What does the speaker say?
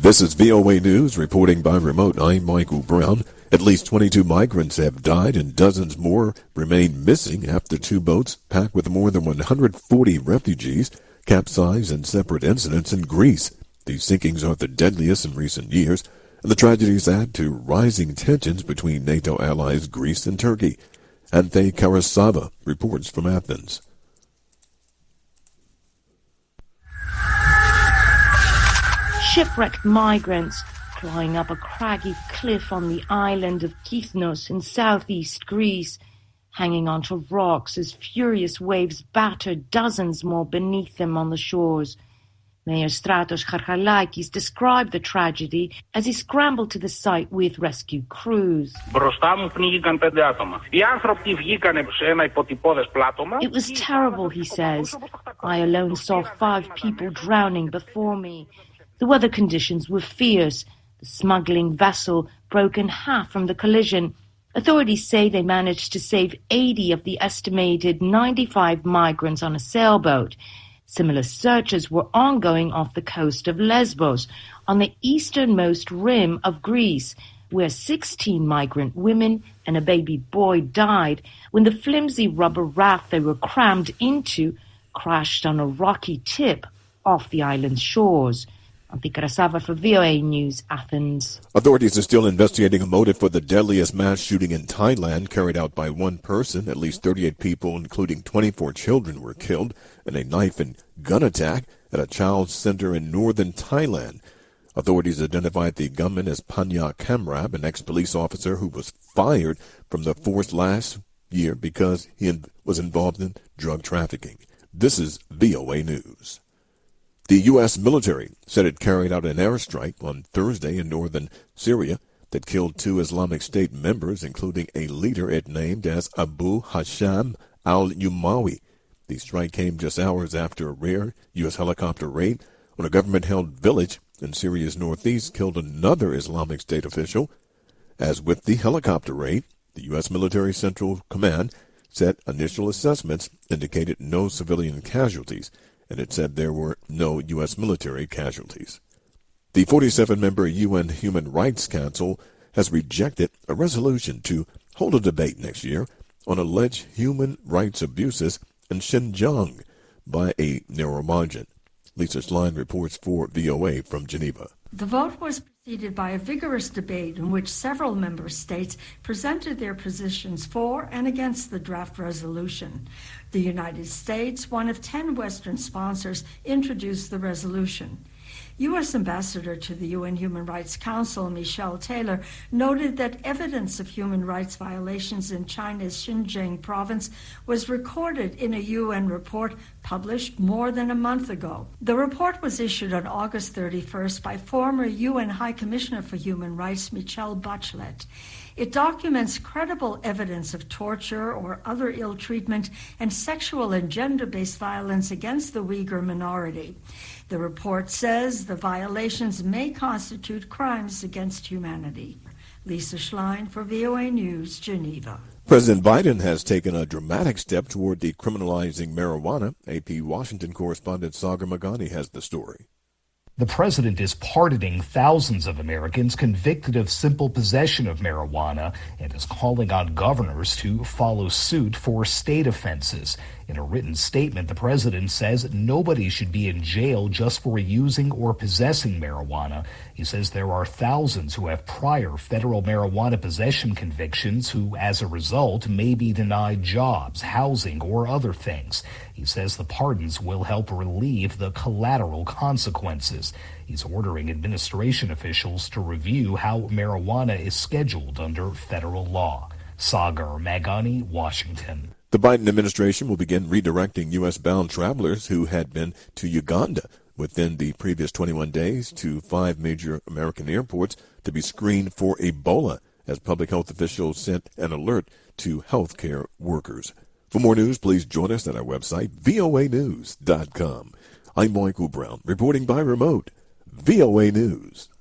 This is VOA News, reporting by remote. I'm Michael Brown. At least 22 migrants have died and dozens more remain missing after two boats packed with more than 140 refugees capsized in separate incidents in Greece. These sinkings are the deadliest in recent years, and the tragedies add to rising tensions between NATO allies Greece and Turkey. Anthe Karasava reports from Athens. Shipwrecked migrants flying up a craggy cliff on the island of Kithnos in southeast Greece, hanging onto rocks as furious waves batter dozens more beneath them on the shores. Mayor Stratos Charchalakis described the tragedy as he scrambled to the site with rescue crews. It was terrible, he says. I alone saw 5 people drowning before me. The weather conditions were fierce. The smuggling vessel broke in half from the collision. Authorities say they managed to save 80 of the estimated 95 migrants on a sailboat. Similar searches were ongoing off the coast of Lesbos, on the easternmost rim of Greece, where 16 migrant women and a baby boy died when the flimsy rubber raft they were crammed into crashed on a rocky tip off the island's shores. Anthe Karasava for VOA News, Athens. Authorities are still investigating a motive for the deadliest mass shooting in Thailand, carried out by one person. At least 38 people, including 24 children, were killed in a knife and gun attack at a child center in northern Thailand. Authorities identified the gunman as Panya Kamrab, an ex-police officer who was fired from the force last year because he was involved in drug trafficking. This is VOA News. The U.S. military said it carried out an airstrike on Thursday in northern Syria that killed 2 Islamic State members, including a leader it named as Abu Hasham al-Umawi. The strike came just hours after a rare U.S. helicopter raid on a government-held village in Syria's northeast killed another Islamic State official. As with the helicopter raid, the U.S. Military Central Command said initial assessments indicated no civilian casualties, and it said there were no U.S. military casualties. The 47-member UN Human Rights Council has rejected a resolution to hold a debate next year on alleged human rights abuses in Xinjiang by a narrow margin. Lisa Schlein reports for VOA from Geneva. The vote was preceded by a vigorous debate in which several member states presented their positions for and against the draft resolution. The United States, one of 10 Western sponsors, introduced the resolution. U.S. Ambassador to the UN Human Rights Council, Michelle Taylor, noted that evidence of human rights violations in China's Xinjiang province was recorded in a UN report published more than a month ago. The report was issued on August 31st by former UN High Commissioner for Human Rights, Michelle Bachelet. It documents credible evidence of torture or other ill treatment and sexual and gender-based violence against the Uyghur minority. The report says the violations may constitute crimes against humanity. Lisa Schlein for VOA News, Geneva. President Biden has taken a dramatic step toward decriminalizing marijuana. AP Washington correspondent Sagar Magani has the story. The president is pardoning thousands of Americans convicted of simple possession of marijuana and is calling on governors to follow suit for state offenses. In a written statement, the president says nobody should be in jail just for using or possessing marijuana. He says there are thousands who have prior federal marijuana possession convictions who, as a result, may be denied jobs, housing, or other things. He says the pardons will help relieve the collateral consequences. He's ordering administration officials to review how marijuana is scheduled under federal law. Sagar Magani, Washington. The Biden administration will begin redirecting U.S.-bound travelers who had been to Uganda within the previous 21 days to 5 major American airports to be screened for Ebola, as public health officials sent an alert to healthcare workers. For more news, please join us at our website, voanews.com. I'm Michael Brown, reporting by remote, VOA News.